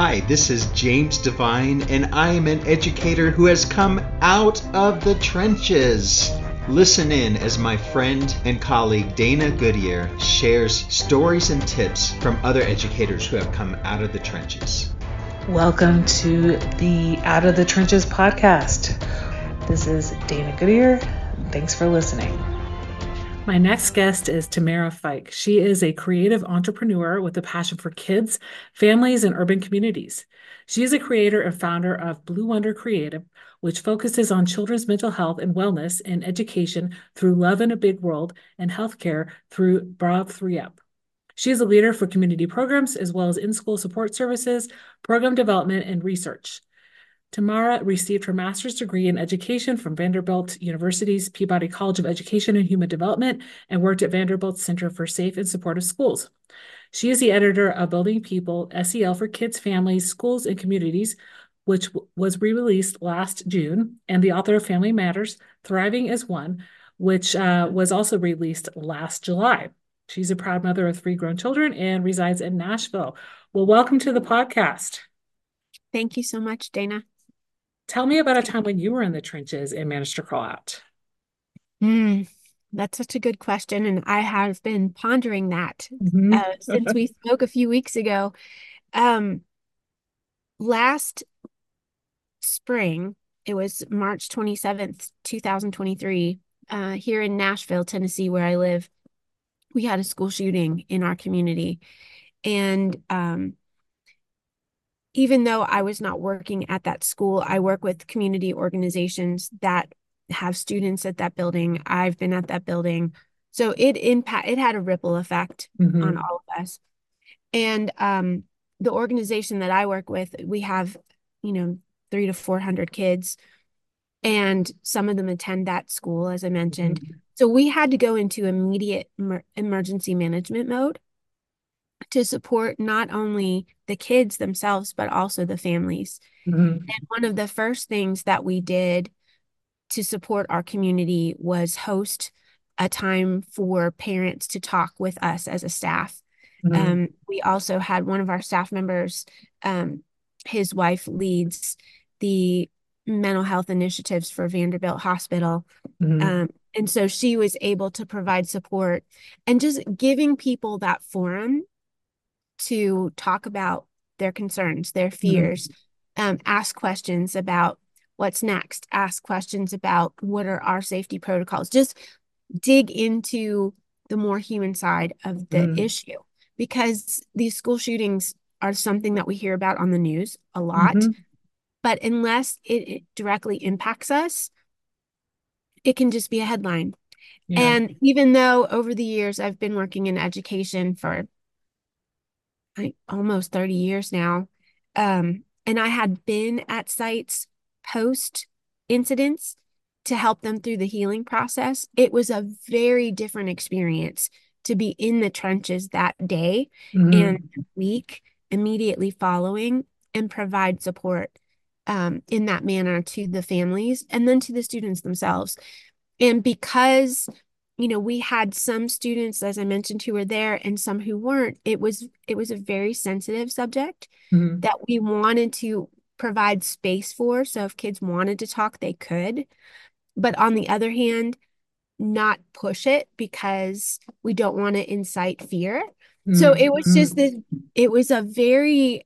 Hi, this is James Devine, and I am an educator who has come out of the trenches. Listen in as my friend and colleague Dana Goodyear shares stories and tips from other educators who have come out of the trenches. Welcome to the Out of the Trenches podcast. This is Dana Goodyear. Thanks for listening. My next guest is Tamara Fike. She is a creative entrepreneur with a passion for kids, families, and urban communities. She is a creator and founder of Blue Wonder Creative, which focuses on children's mental health and wellness and education through love in a big world and healthcare through Brav 3UP. She is a leader for community programs as well as in-school support services, program development, and research. Tamara received her master's degree in education from Vanderbilt University's Peabody College of Education and Human Development and worked at Vanderbilt's Center for Safe and Supportive Schools. She is the editor of Building People, SEL for Kids, Families, Schools, and Communities, which was re-released last June, and the author of Family Matters, Thriving as One, which was also released last July. She's a proud mother of 3 grown children and resides in Nashville. Well, welcome to the podcast. Thank you so much, Dana. Tell me about a time when you were in the trenches and managed to crawl out. That's such a good question, and I have been pondering that Mhm. since we spoke a few weeks ago. Last spring, it was March 27th, 2023, here in Nashville, Tennessee, where I live, we had a school shooting in our community. And even though I was not working at that school, I work with community organizations that have students at that building. I've been at that building. So it had a ripple effect on all of us. And the organization that I work with, we have, 300 to 400 kids, and some of them attend that school, as I mentioned. So we had to go into immediate emergency management mode to support not only the kids themselves, but also the families. And one of the first things that we did to support our community was host a time for parents to talk with us as a staff. We also had one of our staff members, his wife leads the mental health initiatives for Vanderbilt Hospital. And so she was able to provide support and just giving people that forum to talk about their concerns, their fears, ask questions about what's next, ask questions about what are our safety protocols, just dig into the more human side of the issue, because these school shootings are something that we hear about on the news a lot, but unless it directly impacts us, it can just be a headline. Yeah. And even though over the years I've been working in education for almost 30 years now, and I had been at sites post incidents to help them through the healing process, it was a very different experience to be in the trenches that day and week immediately following and provide support in that manner to the families and then to the students themselves. And because we had some students, as I mentioned, who were there and some who weren't, it was a very sensitive subject that we wanted to provide space for. So if kids wanted to talk, they could. But on the other hand, not push it because we don't want to incite fear. So it was just it was a very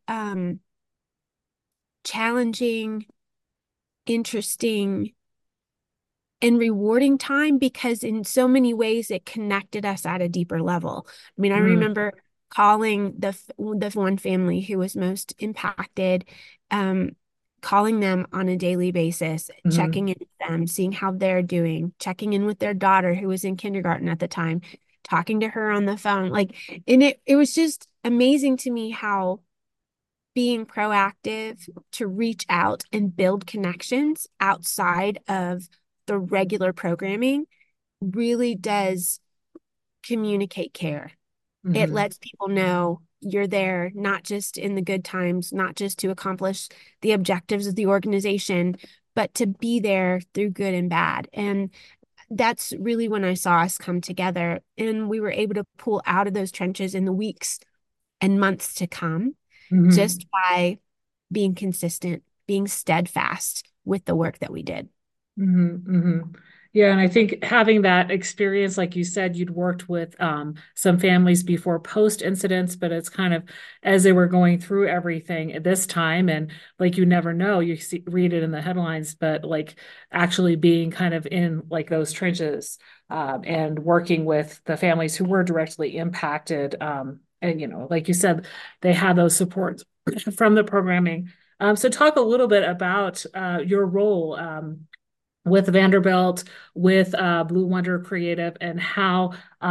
challenging, interesting, and rewarding time, because in so many ways it connected us at a deeper level. I mean, I remember calling the one family who was most impacted, calling them on a daily basis, checking in with them, seeing how they're doing, checking in with their daughter who was in kindergarten at the time, talking to her on the phone. And it was just amazing to me how being proactive to reach out and build connections outside of the regular programming really does communicate care. It lets people know you're there, not just in the good times, not just to accomplish the objectives of the organization, but to be there through good and bad. And that's really when I saw us come together, and we were able to pull out of those trenches in the weeks and months to come, just by being consistent, being steadfast with the work that we did. Mm-hmm, mm-hmm. Yeah, and I think having that experience, like you said, you'd worked with some families before post incidents, but it's kind of as they were going through everything at this time, and like you never know, you see, read it in the headlines, but like actually being kind of in like those trenches and working with the families who were directly impacted, and like you said, they had those supports from the programming. So talk a little bit about your role. With Vanderbilt, with Blue Wonder Creative, and how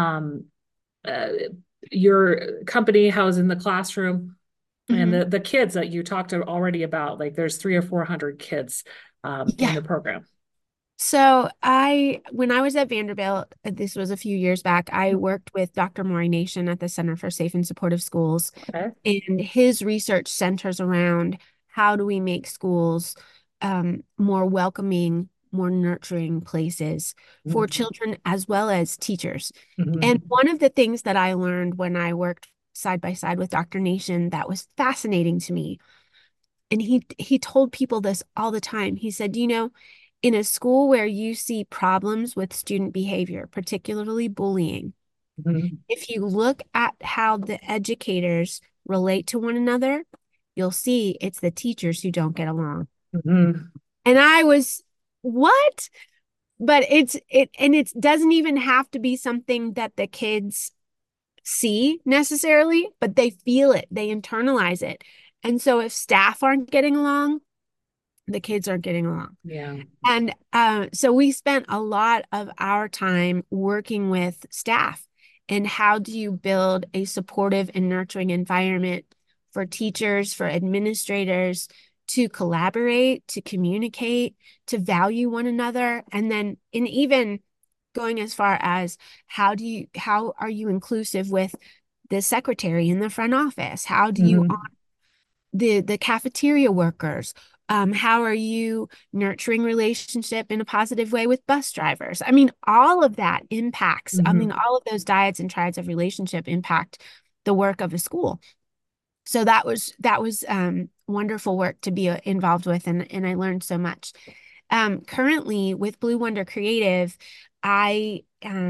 uh, your company, how is in the classroom, and Mm-hmm. the kids that you talked already about. Like there's 300 or 400 kids in Yeah. the program. So when I was at Vanderbilt, this was a few years back, I worked with Dr. Maury Nation at the Center for Safe and Supportive Schools, Okay. and his research centers around how do we make schools more welcoming, more nurturing places for Mm-hmm. children as well as teachers. And Mm-hmm. one of the things that I learned when I worked side by side with Dr. Nation that was fascinating to me, and he told people this all the time. He said, in a school where you see problems with student behavior, particularly bullying, Mm-hmm. if you look at how the educators relate to one another, you'll see it's the teachers who don't get along. Mm-hmm. And I was, what? But it doesn't even have to be something that the kids see necessarily, but they feel it, they internalize it. And so if staff aren't getting along, the kids aren't getting along. Yeah. And so we spent a lot of our time working with staff and how do you build a supportive and nurturing environment for teachers, for administrators to collaborate, to communicate, to value one another, and then in even going as far as how are you inclusive with the secretary in the front office? How do you Mm-hmm. the cafeteria workers? How are you nurturing relationship in a positive way with bus drivers? I mean, all of that impacts, I mean, Mm-hmm. all of those dyads and triads of relationship impact the work of a school. So that was wonderful work to be involved with, and I learned so much. Currently with Blue Wonder Creative, I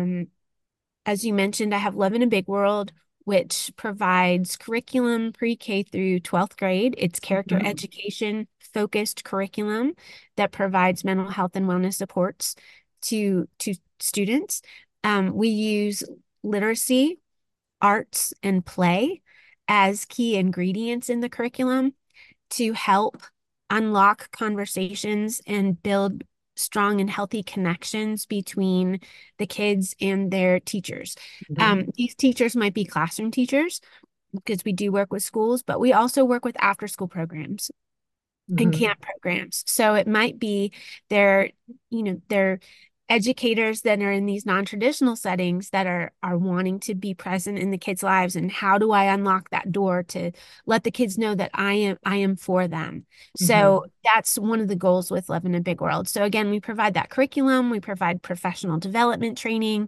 as you mentioned, I have Love in a Big World, which provides curriculum pre-K through 12th grade. It's character Mm-hmm. education focused curriculum that provides mental health and wellness supports to students. We use literacy, arts, and play as key ingredients in the curriculum to help unlock conversations and build strong and healthy connections between the kids and their teachers. Mm-hmm. These teachers might be classroom teachers because we do work with schools, but we also work with after school programs and Mm-hmm. camp programs. So it might be they're, they're educators that are in these non-traditional settings that are wanting to be present in the kids' lives. And how do I unlock that door to let the kids know that I am for them? Mm-hmm. So that's one of the goals with Love in a Big World. So again, we provide that curriculum, we provide professional development training.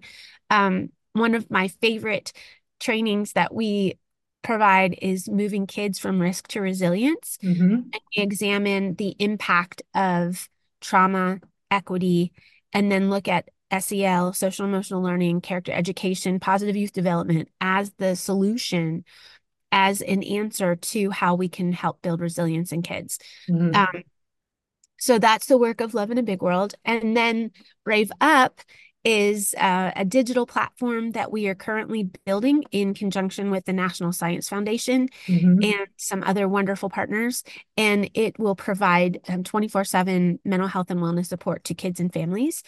One of my favorite trainings that we provide is moving kids from risk to resilience. Mm-hmm. And we examine the impact of trauma, equity, and then look at SEL, social emotional learning, character education, positive youth development as the solution, as an answer to how we can help build resilience in kids. Mm-hmm. Um, so that's the work of Love in a Big World. And then Brave Up is a digital platform that we are currently building in conjunction with the National Science Foundation Mm-hmm. and some other wonderful partners. And it will provide 24/7 mental health and wellness support to kids and families.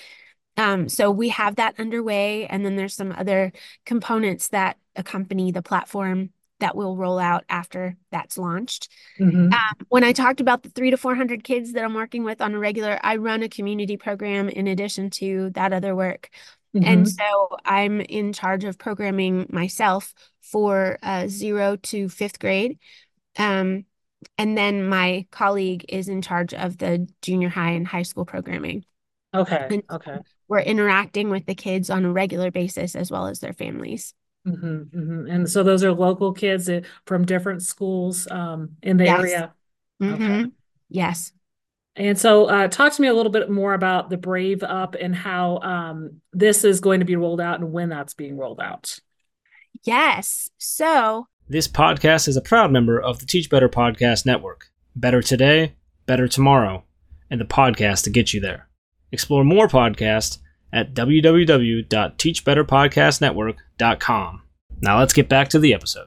So we have that underway. And then there's some other components that accompany the platform that will roll out after that's launched. Mm-hmm. When I talked about the 300 to 400 kids that I'm working with on a regular, I run a community program in addition to that other work. And Mm-hmm. so I'm in charge of programming myself for 0 to 5th grade. Um, and then my colleague is in charge of the junior high and high school programming. Okay. And Okay. we're interacting with the kids on a regular basis as well as their families. Mm-hmm, mm-hmm. And so those are local kids from different schools in the Yes. area. Okay. Yes. And so, talk to me a little bit more about the Brave Up and how this is going to be rolled out and when that's being rolled out. Yes. So, this podcast is a proud member of the Teach Better Podcast Network. Better today, better tomorrow, and the podcast to get you there. Explore more podcasts at www.teachbetterpodcastnetwork.com. Now let's get back to the episode.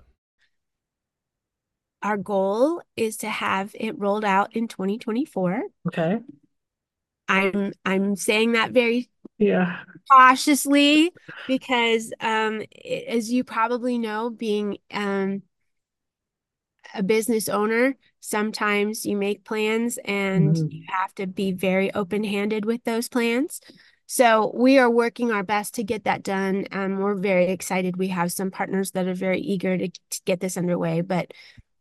Our goal is to have it rolled out in 2024. Okay. I'm saying that very Yeah. cautiously because as you probably know, being a business owner, sometimes you make plans and you have to be very open-handed with those plans. So we are working our best to get that done. We're very excited. We have some partners that are very eager to get this underway, but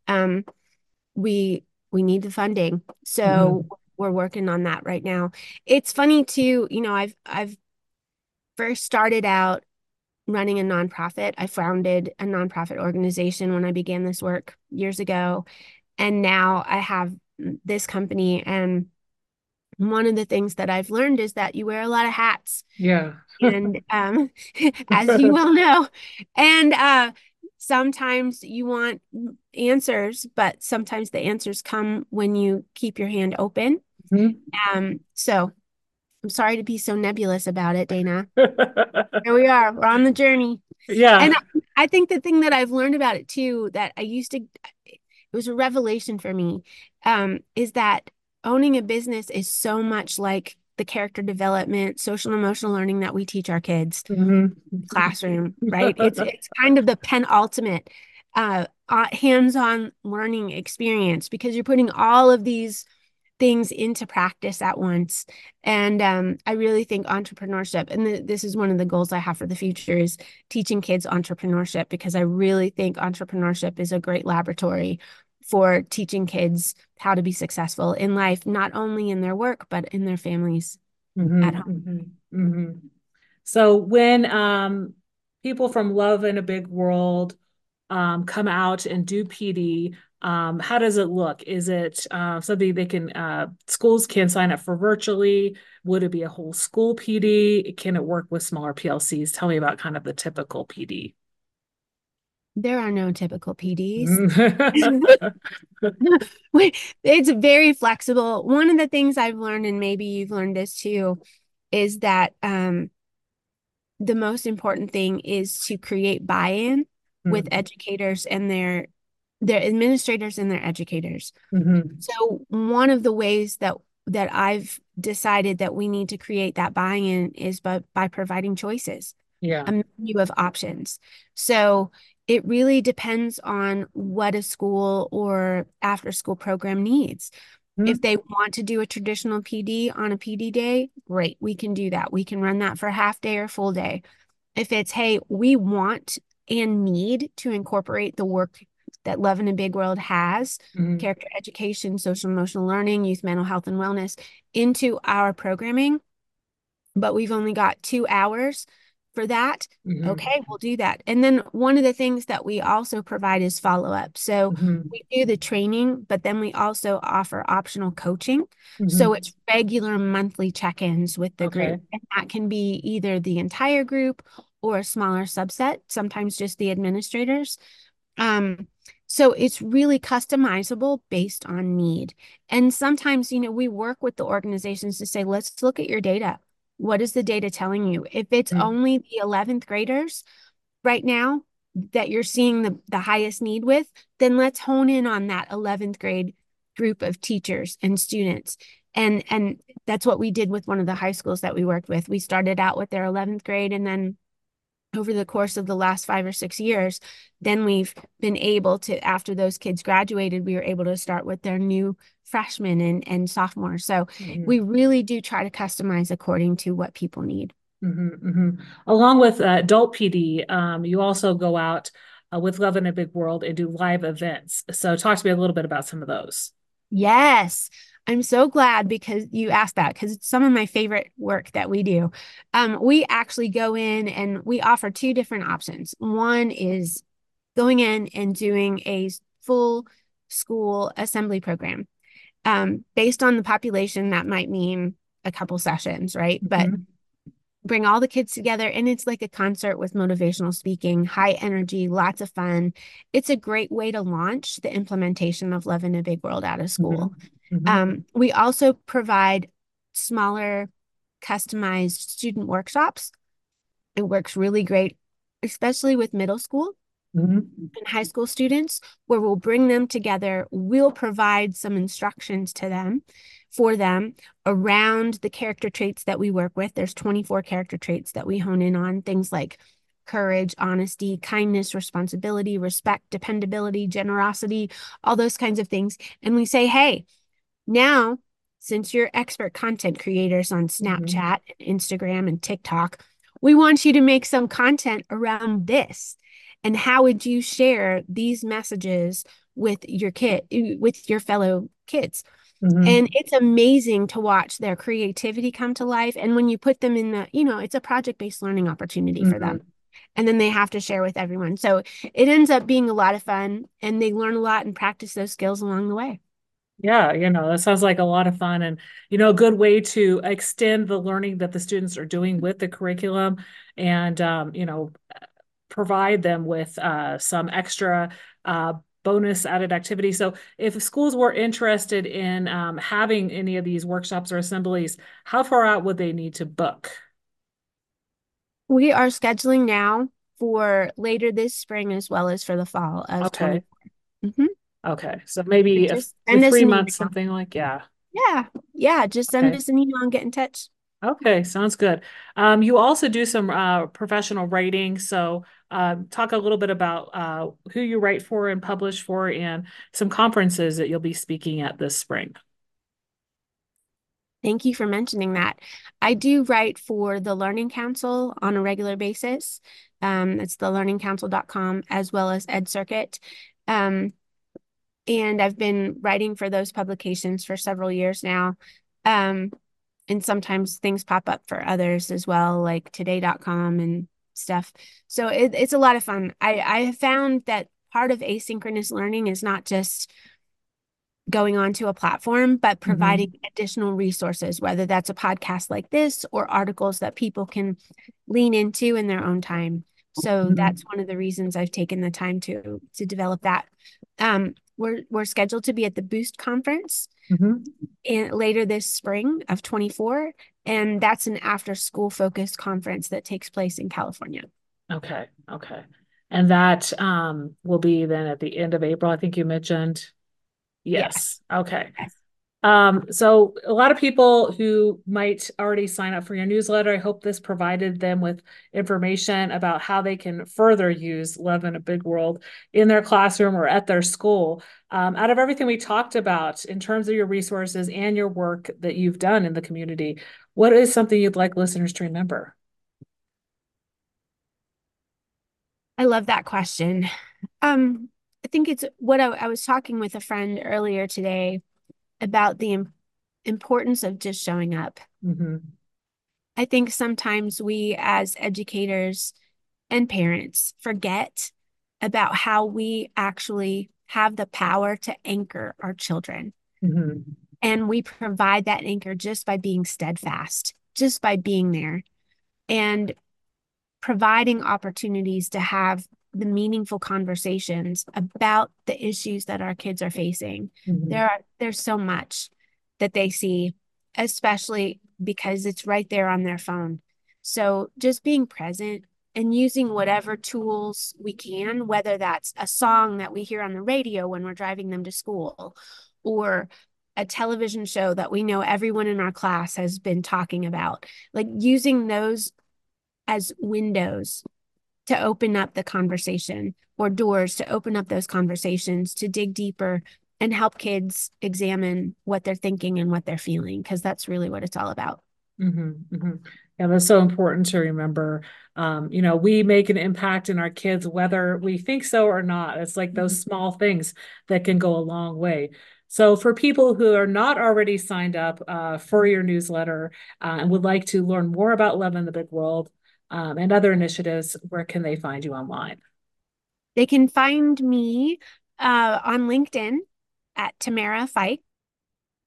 we need the funding. So we're working on that right now. It's funny too, I've first started out running a nonprofit. I founded a nonprofit organization when I began this work years ago. And now I have this company. And one of the things that I've learned is that you wear a lot of hats. Yeah. And as you well know, and sometimes you want answers, but sometimes the answers come when you keep your hand open. So I'm sorry to be so nebulous about it, Dana. Here we are. We're on the journey. Yeah. And I think the thing that I've learned about it too, that it was a revelation for me, is that owning a business is so much like the character development, social and emotional learning that we teach our kids classroom, right? It's kind of the penultimate hands-on learning experience because you're putting all of these things into practice at once. And I really think entrepreneurship, and this is one of the goals I have for the future, is teaching kids entrepreneurship, because I really think entrepreneurship is a great laboratory for teaching kids how to be successful in life, not only in their work, but in their families at home. So when people from Love in a Big World come out and do PD, how does it look? Is it something they can, schools can sign up for virtually? Would it be a whole school PD? Can it work with smaller PLCs? Tell me about kind of the typical PD. There are no typical PDs. It's very flexible. One of the things I've learned, and maybe you've learned this too, is that the most important thing is to create buy-in with educators and their administrators and their educators. So one of the ways that I've decided that we need to create that buy-in is by providing choices. Yeah. A menu of options. So it really depends on what a school or after school program needs. If they want to do a traditional PD on a PD day, great, we can do that. We can run that for half day or full day. If it's, hey, we want and need to incorporate the work that Love in a Big World has, character education, social emotional learning, youth mental health and wellness, into our programming, but we've only got 2 hours for that. Okay, we'll do that. And then one of the things that we also provide is follow-up. So we do the training, but then we also offer optional coaching. So it's regular monthly check-ins with the group. And that can be either the entire group or a smaller subset, sometimes just the administrators. So it's really customizable based on need. And sometimes, we work with the organizations to say, let's look at your data. What is the data telling you? If it's only the 11th graders right now that you're seeing the highest need with, then let's hone in on that 11th grade group of teachers and students. And that's what we did with one of the high schools that we worked with. We started out with their 11th grade, and then over the course of the last 5 or 6 years, then we've been able to, after those kids graduated, we were able to start with their new freshmen and sophomores. So we really do try to customize according to what people need. Along with adult PD, you also go out with Love in a Big World and do live events. So talk to me a little bit about some of those. Yes. I'm so glad because you asked that, because it's some of my favorite work that we do. We actually go in and we offer 2 different options. One is going in and doing a full school assembly program. Based on the population, that might mean a couple sessions, right? But Mm-hmm. bring all the kids together, and it's like a concert with motivational speaking, high energy, lots of fun. It's a great way to launch the implementation of Love in a Big World out of school. Mm-hmm. Mm-hmm. We also provide smaller, customized student workshops. It works really great, especially with middle school Mm-hmm. and high school students, where we'll bring them together. We'll provide some instructions to them for them around the character traits that we work with. There's 24 character traits that we hone in on, things like courage, honesty, kindness, responsibility, respect, dependability, generosity, all those kinds of things. And we say, hey, now, since you're expert content creators on Snapchat, and Instagram, and TikTok, we want you to make some content around this. And how would you share these messages with your fellow kids? Mm-hmm. And it's amazing to watch their creativity come to life. And when you put them in it's a project-based learning opportunity for them. And then they have to share with everyone. So it ends up being a lot of fun, and they learn a lot and practice those skills along the way. Yeah, that sounds like a lot of fun and, a good way to extend the learning that the students are doing with the curriculum and, provide them with some extra bonus added activity. So if schools were interested in having any of these workshops or assemblies, how far out would they need to book? We are scheduling now for later this spring as well as for the fall of Okay. 24. Mm-hmm. Okay. So maybe Just every send us three an months, email. something like, yeah. Yeah. Yeah. Just send Okay. us an email and get in touch. Okay, sounds good. You also do some professional writing. So talk a little bit about who you write for and publish for and some conferences that you'll be speaking at this spring. Thank you for mentioning that. I do write for the Learning Council on a regular basis. It's thelearningcouncil.com as well as EdCircuit. And I've been writing for those publications for several years now. And sometimes things pop up for others as well, like today.com and stuff. So it's a lot of fun. I have found that part of asynchronous learning is not just going onto a platform, but providing additional resources, whether that's a podcast like this or articles that people can lean into in their own time. So that's one of the reasons I've taken the time to develop that. We're scheduled to be at the Boost conference later this spring of 24, and that's an after school focused conference that takes place in California. Okay. And that will be then at the end of April, I think you mentioned. Yes. Okay. Yes. So a lot of people who might already sign up for your newsletter, I hope this provided them with information about how they can further use Love in a Big World in their classroom or at their school. Out of everything we talked about in terms of your resources and your work that you've done in the community, what is something you'd like listeners to remember? I love that question. I think it's what I was talking with a friend earlier today about the importance of just showing up. I think sometimes we as educators and parents forget about how we actually have the power to anchor our children. And we provide that anchor just by being steadfast, just by being there and providing opportunities to have the meaningful conversations about the issues that our kids are facing. There's so much that they see, especially because it's right there on their phone. So just being present and using whatever tools we can, whether that's a song that we hear on the radio when we're driving them to school, or a television show that we know everyone in our class has been talking about, like using those as windows to open up the conversation or doors to open up those conversations, to dig deeper and help kids examine what they're thinking and what they're feeling, because that's really what it's all about. Yeah, that's so important to remember. We make an impact in our kids, whether we think so or not. It's like those small things that can go a long way. So for people who are not already signed up for your newsletter and would like to learn more about Love in the Big World and other initiatives, where can they find you online? They can find me on LinkedIn at Tamara Fike.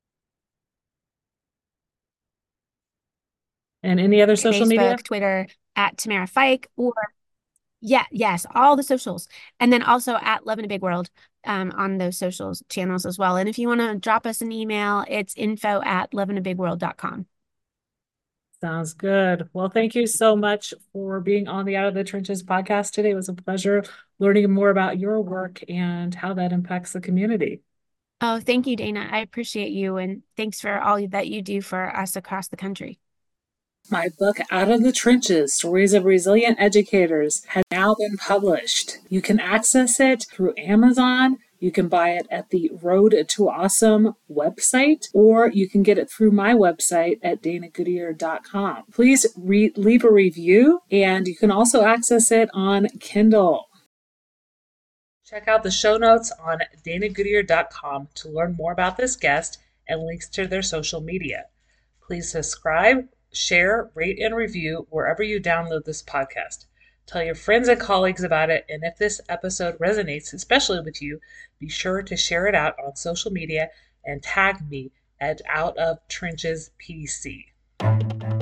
And any other social Facebook, media? Twitter, at Tamara Fike, or yes, all the socials. And then also at Love in a Big World on those socials channels as well. And if you want to drop us an email, it's info@loveinaBigWorld.com. Sounds good. Well, thank you so much for being on the Out of the Trenches podcast today. It was a pleasure learning more about your work and how that impacts the community. Oh, thank you, Dana. I appreciate you. And thanks for all that you do for us across the country. My book, Out of the Trenches, Stories of Resilient Educators, has now been published. You can access it through Amazon. You can buy it at the Road to Awesome website, or you can get it through my website at danagoodyear.com. Please leave a review, and you can also access it on Kindle. Check out the show notes on danagoodyear.com to learn more about this guest and links to their social media. Please subscribe, share, rate, and review wherever you download this podcast. Tell your friends and colleagues about it, and if this episode resonates, especially with you, be sure to share it out on social media and tag me at Out of Trenches PC.